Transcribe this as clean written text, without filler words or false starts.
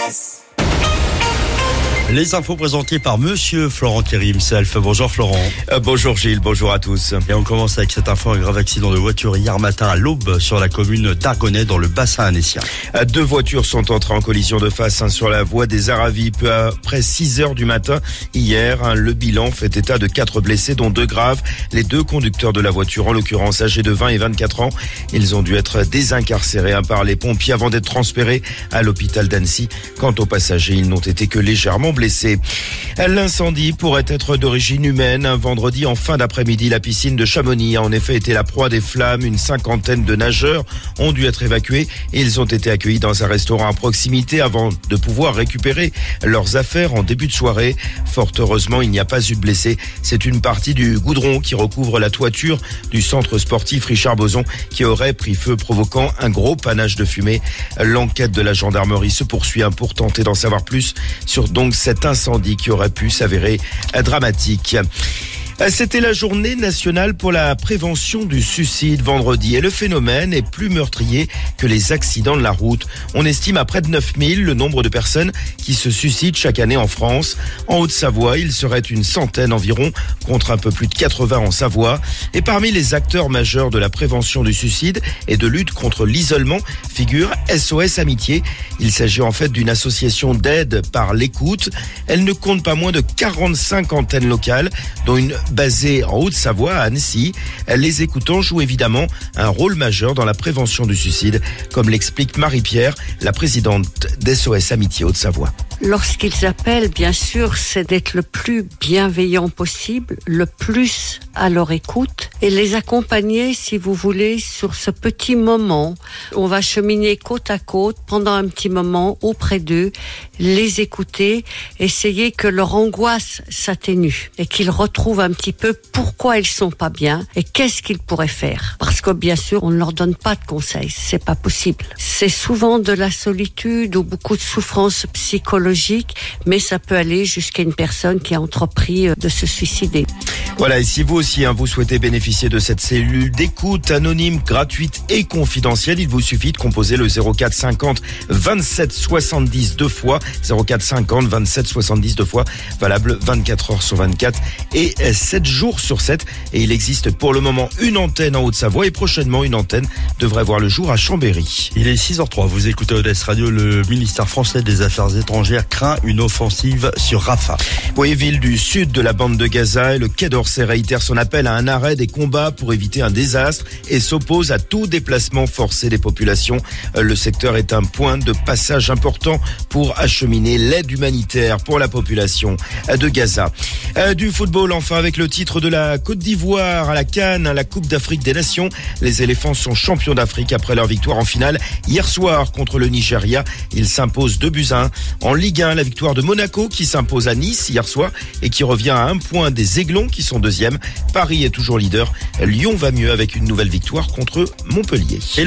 SOS. Les infos présentées par Monsieur Florent Thierry himself. Bonjour Florent. Bonjour Gilles, bonjour à tous. Et on commence avec cette info, un grave accident de voiture hier matin à l'aube sur la commune d'Argonnet dans le bassin annécien. 2 voitures sont entrées en collision de face sur la voie des Aravis peu après 6 heures du matin hier. Le bilan fait état de 4 blessés dont 2 graves. Les 2 conducteurs de la voiture, en l'occurrence âgés de 20 et 24 ans, ils ont dû être désincarcérés par les pompiers avant d'être transférés à l'hôpital d'Annecy. Quant aux passagers, ils n'ont été que légèrement blessés. L'incendie pourrait être d'origine humaine. Vendredi en fin d'après-midi, la piscine de Chamonix a en effet été la proie des flammes. Une cinquantaine de nageurs ont dû être évacués et ils ont été accueillis dans un restaurant à proximité avant de pouvoir récupérer leurs affaires en début de soirée. Fort heureusement, il n'y a pas eu de blessés. C'est une partie du goudron qui recouvre la toiture du centre sportif Richard Boson qui aurait pris feu, provoquant un gros panache de fumée. L'enquête de la gendarmerie se poursuit pour tenter d'en savoir plus sur cet incendie qui aurait pu s'avérer dramatique. C'était la journée nationale pour la prévention du suicide vendredi et le phénomène est plus meurtrier que les accidents de la route. On estime à près de 9000 le nombre de personnes qui se suicident chaque année en France. En Haute-Savoie, il serait une centaine environ contre un peu plus de 80 en Savoie. Et parmi les acteurs majeurs de la prévention du suicide et de lutte contre l'isolement figure SOS Amitié. Il s'agit en fait d'une association d'aide par l'écoute. Elle ne compte pas moins de 45 antennes locales, dont une basée en Haute-Savoie, à Annecy. Les écoutants jouent évidemment un rôle majeur dans la prévention du suicide, comme l'explique Marie-Pierre, la présidente d'SOS Amitié Haute-Savoie. Lorsqu'ils appellent, bien sûr, c'est d'être le plus bienveillant possible, le plus à leur écoute et les accompagner, si vous voulez, sur ce petit moment. On va cheminer côte à côte pendant un petit moment auprès d'eux, les écouter, essayer que leur angoisse s'atténue et qu'ils retrouvent un petit peu pourquoi ils sont pas bien et qu'est-ce qu'ils pourraient faire. Parce que bien sûr, on ne leur donne pas de conseils, c'est pas possible. C'est souvent de la solitude ou beaucoup de souffrance psychologique, mais ça peut aller jusqu'à une personne qui a entrepris de se suicider. Voilà, et si vous aussi vous souhaitez bénéficier de cette cellule d'écoute anonyme, gratuite et confidentielle, il vous suffit de composer le 04 50 27 70 2 fois, 04 50 27 70 2 fois, valable 24 heures sur 24 et 7 jours sur 7. Et il existe pour le moment une antenne en Haute-Savoie et prochainement une antenne devrait voir le jour à Chambéry. Il est 6h03, vous écoutez ODS Radio. Le ministère français des Affaires étrangères craint une offensive sur Rafah. Oui, ville du sud de la bande de Gaza, et le Quai d'Orsay réitère son appel à un arrêt des combats pour éviter un désastre et s'oppose à tout déplacement forcé des populations. Le secteur est un point de passage important pour acheminer l'aide humanitaire pour la population de Gaza. Du football enfin avec le titre de la Côte d'Ivoire à la CAN, la Coupe d'Afrique des Nations. Les éléphants sont champions d'Afrique après leur victoire en finale hier soir contre le Nigeria. Ils s'imposent 2-1. En Ligue 1, la victoire de Monaco qui s'impose à Nice hier soir et qui revient à 1 point des Aiglons qui sont 2e. Paris est toujours leader. Lyon va mieux avec une nouvelle victoire contre Montpellier.